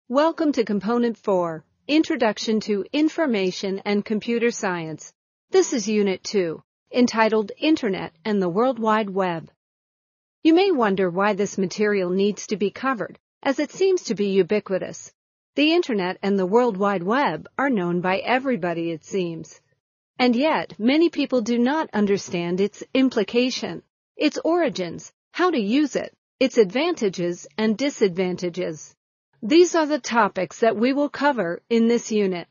Welcome to Component 4, Introduction to Information and Computer Science. This is Unit 2, entitled Internet and the World Wide Web. You may wonder why this material needs to be covered, as it seems to be ubiquitous. The Internet and the World Wide Web are known by everybody, it seems. And yet, many people do not understand its implication, its origins, how to use it, its advantages and disadvantages. These are the topics that we will cover in this unit.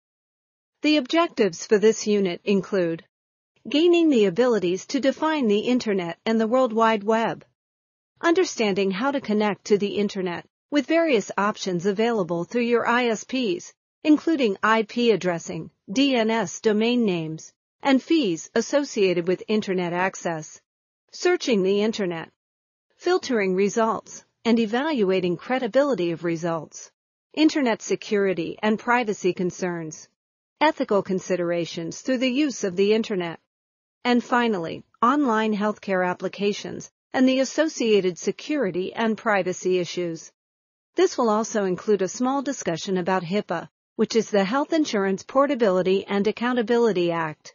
The objectives for this unit include gaining the abilities to define the Internet and the World Wide Web, understanding how to connect to the Internet with various options available through your ISPs, including IP addressing, DNS domain names, and fees associated with Internet access, searching the Internet, filtering results, and evaluating credibility of results, Internet security and privacy concerns, ethical considerations through the use of the Internet, and finally, online healthcare applications and the associated security and privacy issues. This will also include a small discussion about HIPAA, which is the Health Insurance Portability and Accountability Act.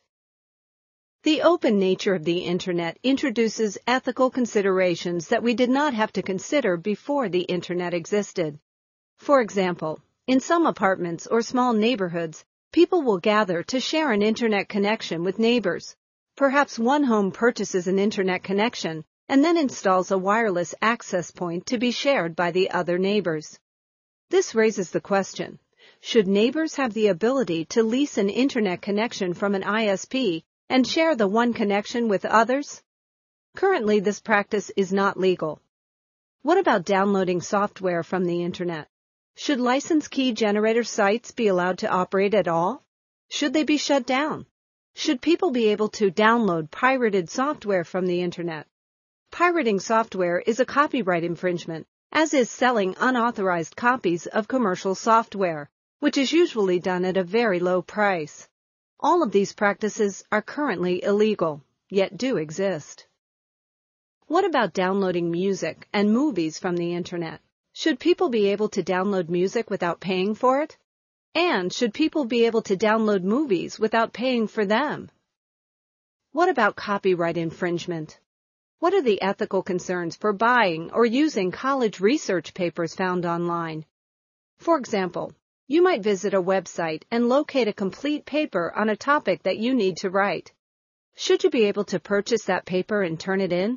The open nature of the Internet introduces ethical considerations that we did not have to consider before the Internet existed. For example, in some apartments or small neighborhoods, people will gather to share an Internet connection with neighbors. Perhaps one home purchases an Internet connection and then installs a wireless access point to be shared by the other neighbors. This raises the question, should neighbors have the ability to lease an Internet connection from an ISP and share the one connection with others? Currently, this practice is not legal. What about downloading software from the Internet? Should license key generator sites be allowed to operate at all? Should they be shut down? Should people be able to download pirated software from the Internet? Pirating software is a copyright infringement, as is selling unauthorized copies of commercial software, which is usually done at a very low price. All of these practices are currently illegal, yet do exist. What about downloading music and movies from the Internet? Should people be able to download music without paying for it? And should people be able to download movies without paying for them? What about copyright infringement? What are the ethical concerns for buying or using college research papers found online? For example, you might visit a website and locate a complete paper on a topic that you need to write. Should you be able to purchase that paper and turn it in?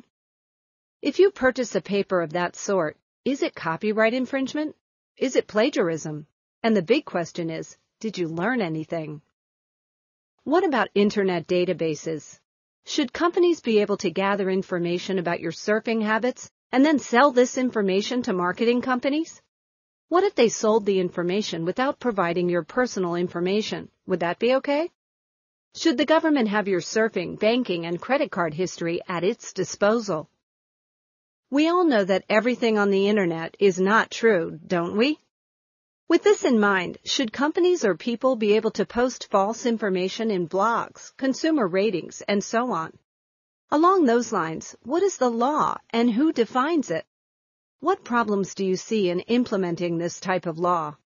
If you purchase a paper of that sort, is it copyright infringement? Is it plagiarism? And the big question is, did you learn anything? What about Internet databases? Should companies be able to gather information about your surfing habits and then sell this information to marketing companies? What if they sold the information without providing your personal information? Would that be okay? Should the government have your surfing, banking, and credit card history at its disposal? We all know that everything on the Internet is not true, don't we? With this in mind, should companies or people be able to post false information in blogs, consumer ratings, and so on? Along those lines, what is the law and who defines it? What problems do you see in implementing this type of law?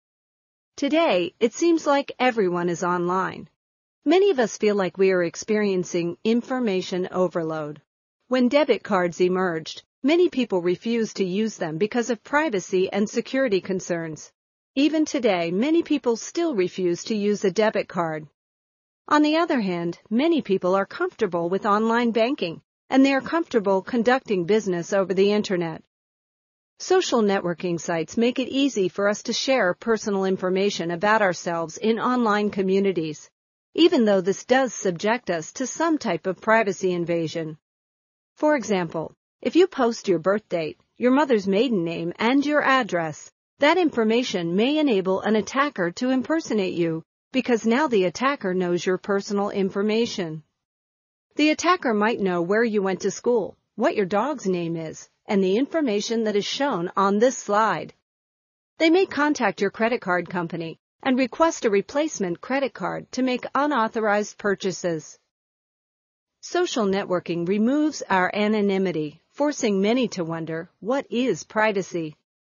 Today, it seems like everyone is online. Many of us feel like we are experiencing information overload. When debit cards emerged, many people refused to use them because of privacy and security concerns. Even today, many people still refuse to use a debit card. On the other hand, many people are comfortable with online banking, and they are comfortable conducting business over the Internet. Social networking sites make it easy for us to share personal information about ourselves in online communities, even though this does subject us to some type of privacy invasion. For example, if you post your birth date, your mother's maiden name, and your address, that information may enable an attacker to impersonate you because now the attacker knows your personal information. The attacker might know where you went to school, what your dog's name is, and the information that is shown on this slide. They may contact your credit card company and request a replacement credit card to make unauthorized purchases. Social networking removes our anonymity, forcing many to wonder, what is privacy?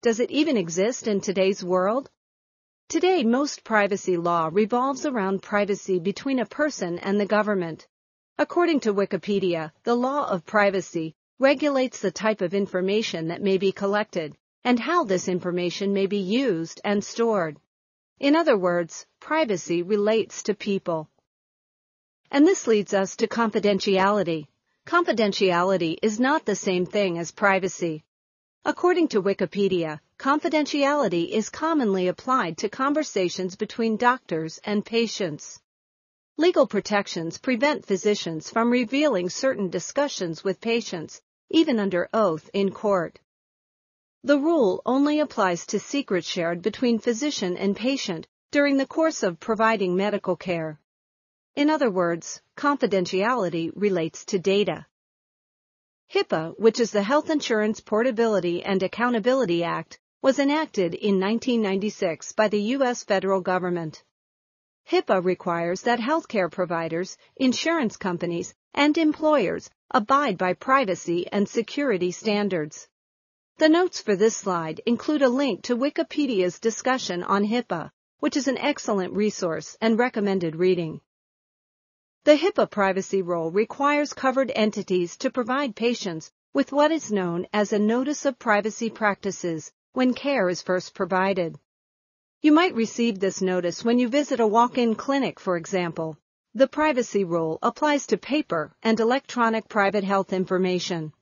Does it even exist in today's world? Today, most privacy law revolves around privacy between a person and the government. According to Wikipedia, the law of privacy regulates the type of information that may be collected and how this information may be used and stored. In other words, privacy relates to people. And this leads us to confidentiality. Confidentiality is not the same thing as privacy. According to Wikipedia, confidentiality is commonly applied to conversations between doctors and patients. Legal protections prevent physicians from revealing certain discussions with patients, even under oath in court. The rule only applies to secrets shared between physician and patient during the course of providing medical care. In other words, confidentiality relates to data. HIPAA, which is the Health Insurance Portability and Accountability Act, was enacted in 1996 by the U.S. federal government. HIPAA requires that healthcare providers, insurance companies, and employers abide by privacy and security standards. The notes for this slide include a link to Wikipedia's discussion on HIPAA, which is an excellent resource and recommended reading. The HIPAA privacy rule requires covered entities to provide patients with what is known as a Notice of Privacy Practices when care is first provided. You might receive this notice when you visit a walk-in clinic, for example. The privacy rule applies to paper and electronic private health information.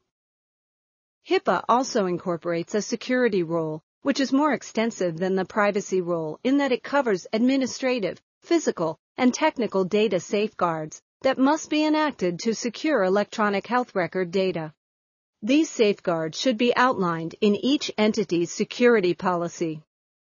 HIPAA also incorporates a security rule, which is more extensive than the privacy rule in that it covers administrative, physical, and technical data safeguards that must be enacted to secure electronic health record data. These safeguards should be outlined in each entity's security policy.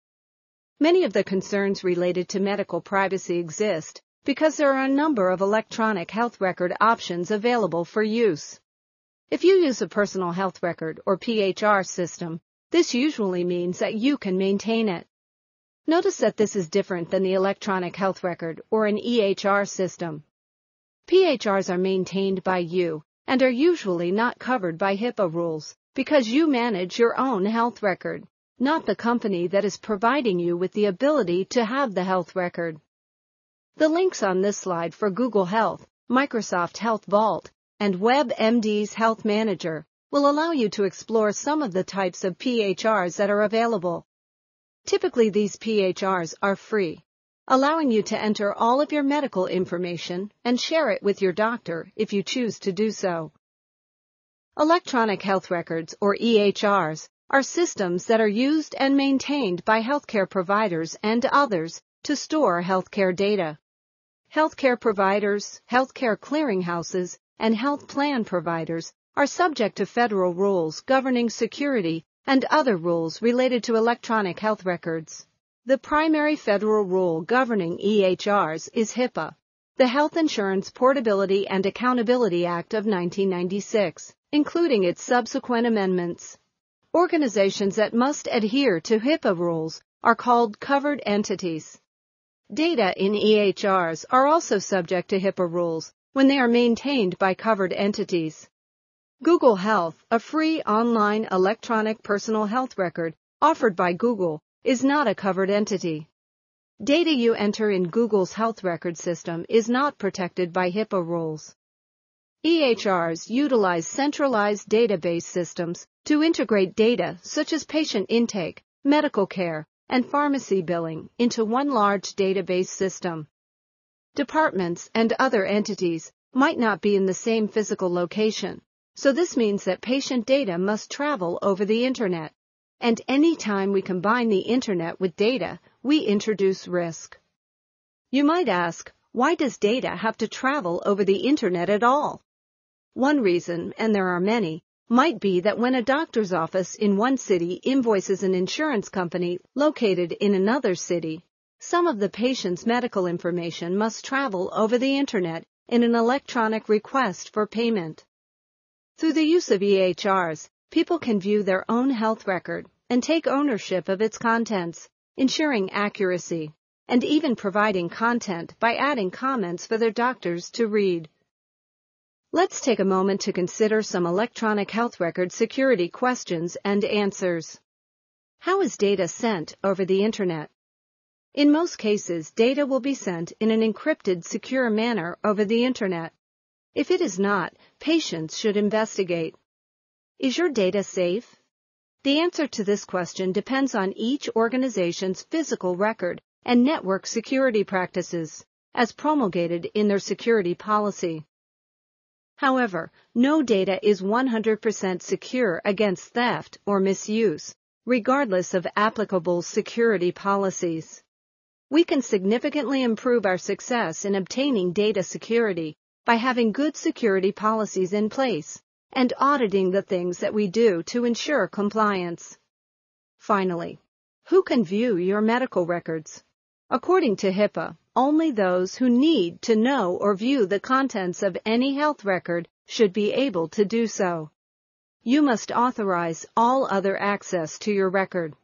Many of the concerns related to medical privacy exist because there are a number of electronic health record options available for use. If you use a personal health record or PHR system, this usually means that you can maintain it. Notice that this is different than the electronic health record or an EHR system. PHRs are maintained by you and are usually not covered by HIPAA rules because you manage your own health record, not the company that is providing you with the ability to have the health record. The links on this slide for Google Health, Microsoft Health Vault, and WebMD's Health Manager will allow you to explore some of the types of PHRs that are available. Typically, these PHRs are free, allowing you to enter all of your medical information and share it with your doctor if you choose to do so. Electronic health records, or EHRs, are systems that are used and maintained by healthcare providers and others to store healthcare data. Healthcare providers, healthcare clearinghouses, and health plan providers are subject to federal rules governing security and other rules related to electronic health records. The primary federal rule governing EHRs is HIPAA, the Health Insurance Portability and Accountability Act of 1996, including its subsequent amendments. Organizations that must adhere to HIPAA rules are called covered entities. Data in EHRs are also subject to HIPAA rules when they are maintained by covered entities. Google Health, a free online electronic personal health record offered by Google, is not a covered entity. Data you enter in Google's health record system is not protected by HIPAA rules. EHRs utilize centralized database systems to integrate data such as patient intake, medical care, and pharmacy billing into one large database system. Departments and other entities might not be in the same physical location, so this means that patient data must travel over the Internet. And any time we combine the Internet with data, we introduce risk. You might ask, why does data have to travel over the Internet at all? One reason, and there are many, might be that when a doctor's office in one city invoices an insurance company located in another city, some of the patient's medical information must travel over the Internet in an electronic request for payment. Through the use of EHRs, people can view their own health record and take ownership of its contents, ensuring accuracy, and even providing content by adding comments for their doctors to read. Let's take a moment to consider some electronic health record security questions and answers. How is data sent over the Internet? In most cases, data will be sent in an encrypted, secure manner over the Internet. If it is not, patients should investigate. Is your data safe? The answer to this question depends on each organization's physical record and network security practices, as promulgated in their security policy. However, no data is 100% secure against theft or misuse, regardless of applicable security policies. We can significantly improve our success in obtaining data security by having good security policies in place and auditing the things that we do to ensure compliance. Finally, who can view your medical records? According to HIPAA, only those who need to know or view the contents of any health record should be able to do so. You must authorize all other access to your record.